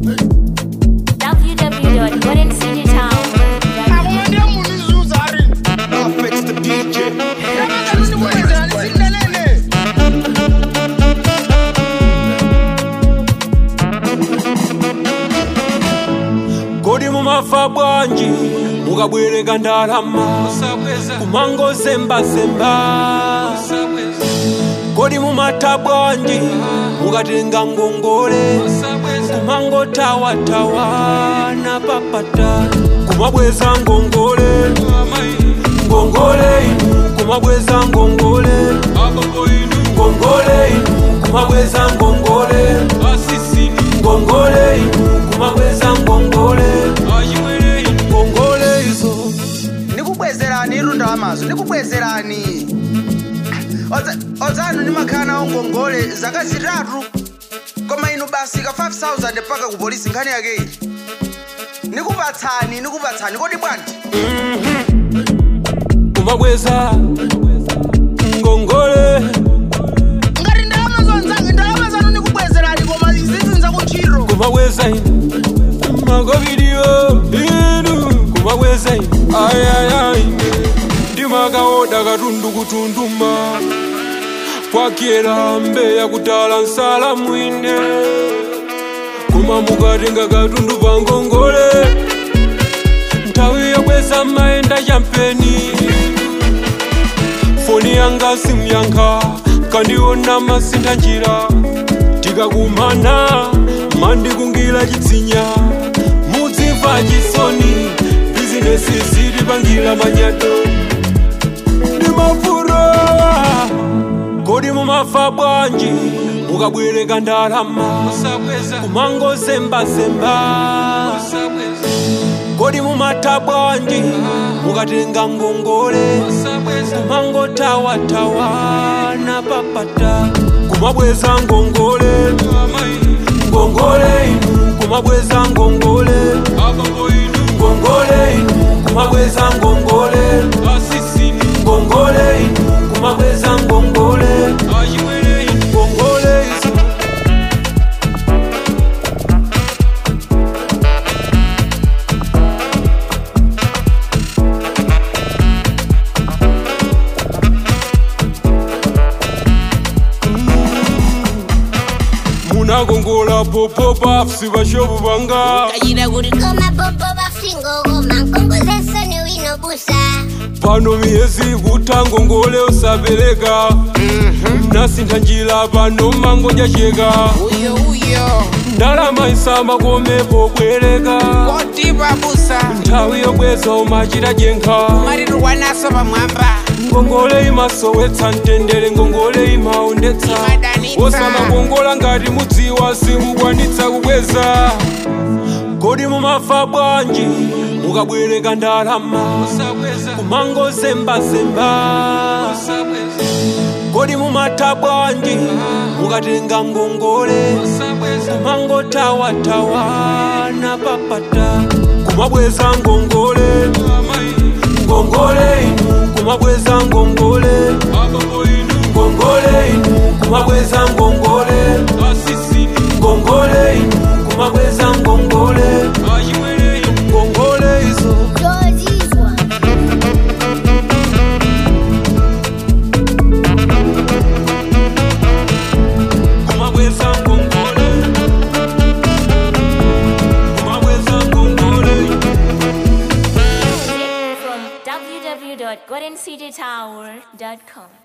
Mafa bwanji mukabwereka ndalama kumango zemba kodi mumata bwanji mukatenga ngongole kumango tawa na papata kumabweza ngongole inu kumabweza ngongole inu kumabweza ngongole inu kumabweza ngongole nikubwezerani irunda amazo nikubwezerani ozanu nimakana ongongole zaka zitatu koma inu basi ka 5000 paka ku polisi nkhani yake iyi nikupatsani kodi bwanji kumabweza ngongole ngati ndalama zanu nikubwezerani koma izinza kuchiro kumabweza magovidio inu kumabweza ayayay ndimakaoda katundu kutunduma kwakyera mbeya kutala nsala mwine kuma mukatenga katundu pangongole nthawi yobweza maenda champeni foni yanga simyankha kandiona masintha njira tikakumana mandikungira chitsinya mudzimva chisoni bizinesi zili pangira manyato ndimafura kodi mumafa bwanji mukabwereka ndalama kumango zemba kodi mumata bwanji mukatenga ngongole kumango tawa na papata kumabweza ngongole inu kumabweza ngongole inu kumabweza ngongole inu kumabweza ngongole izo munagongola popo pafsi bashobu banga kayira kuri koma popo bafingo goma nkongolesa ni wino busa pano miyezi kutangongole usabereka nasintha njira pano mangoja cheka uyo ndalama isamba komepo bwereka koti babusa nthawi yobweza umachita jenkha marirwa naso pamwamba ngongole imasowetsa mtendere ngongole imaondetsa osamakongola ngati mudziwa simukwanitsa kubweza kodi mumafa bwanji mukabwereka ndalama kumango zemba kodi mumata bwanji mukatenga ngongole kumango tawa na papata kumabweza ngongole inu kumabweza ngongole inu kumabweza ngongole inu kumabweza ngongole izo kumabweza ngongole from www.goldencitytower.com